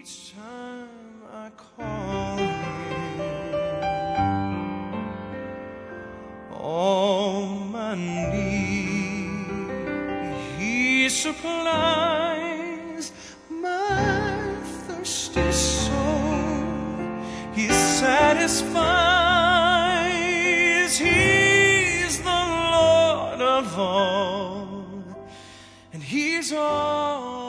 Each time I call him, all my need he supplies. My thirsty soul he satisfies. He's the Lord of all, and he's all